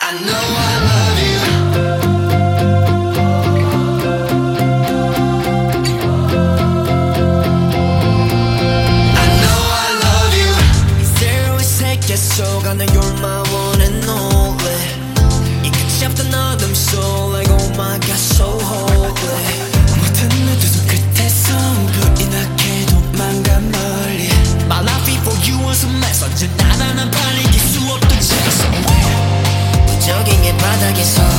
계속하는 You're my one and only 이 끝이 없던 어둠 속 Like oh my god so holy 모든 어두운 끝에서 불이 나게 도망가 멀리 My life before you was a mess 언제나 난 반응이 수 없던 채 Somewhere 무적인 게 바닥에서